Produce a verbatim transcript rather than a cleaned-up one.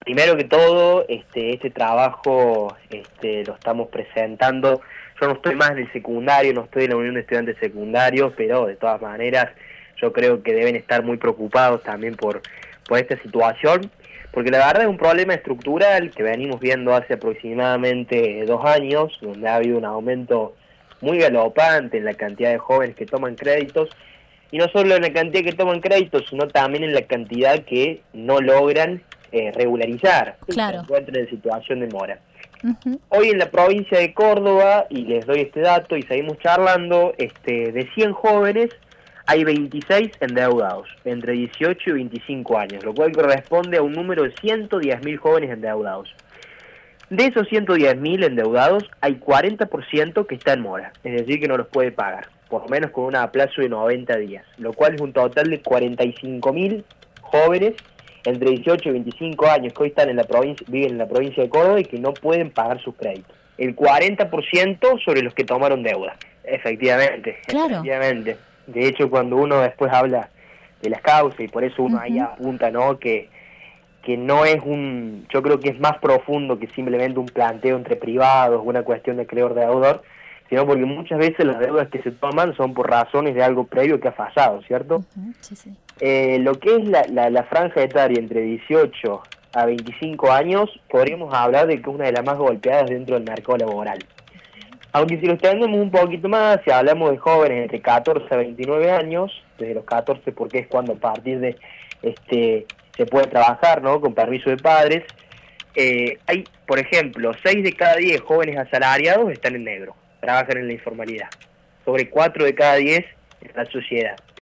primero que todo, este, este trabajo este, lo estamos presentando. Yo no estoy más en el secundario, no estoy en la Unión de Estudiantes Secundarios, pero de todas maneras yo creo que deben estar muy preocupados también por, por esta situación, porque la verdad es un problema estructural que venimos viendo hace aproximadamente dos años, donde ha habido un aumento muy galopante en la cantidad de jóvenes que toman créditos, y no solo en la cantidad que toman créditos, sino también en la cantidad que no logran eh, regularizar, claro. se encuentran en situación de mora. Uh-huh. Hoy en la provincia de Córdoba, y les doy este dato y seguimos charlando, este, de cien jóvenes hay veintiséis endeudados, entre dieciocho y veinticinco años, lo cual corresponde a un número de ciento diez mil jóvenes endeudados. De esos ciento diez mil endeudados, hay cuarenta por ciento que está en mora, es decir, que no los puede pagar, por lo menos con un aplazo de noventa días, lo cual es un total de cuarenta y cinco mil jóvenes entre dieciocho y veinticinco años que hoy están en la provincia, viven en la provincia de Córdoba y que no pueden pagar sus créditos. El cuarenta por ciento sobre los que tomaron deuda. Efectivamente, claro. efectivamente. De hecho, cuando uno después habla de las causas, y por eso uno uh-huh. ahí apunta, ¿no?, que, que no es un, yo creo que es más profundo que simplemente un planteo entre privados, una cuestión de acreedor-deudor, sino porque muchas veces las deudas que se toman son por razones de algo previo que ha fallado, ¿cierto? Uh-huh. Sí, sí. Eh, lo que es la, la, la franja etaria entre dieciocho a veinticinco años, podríamos hablar de que es una de las más golpeadas dentro del mercado laboral. Aunque si lo extendemos un poquito más, si hablamos de jóvenes entre catorce a veintinueve años, desde los catorce porque es cuando a partir de este se puede trabajar, ¿no?, con permiso de padres, eh, hay, por ejemplo, seis de cada diez jóvenes asalariados están en negro, trabajan en la informalidad. Sobre cuatro de cada diez en la sociedad.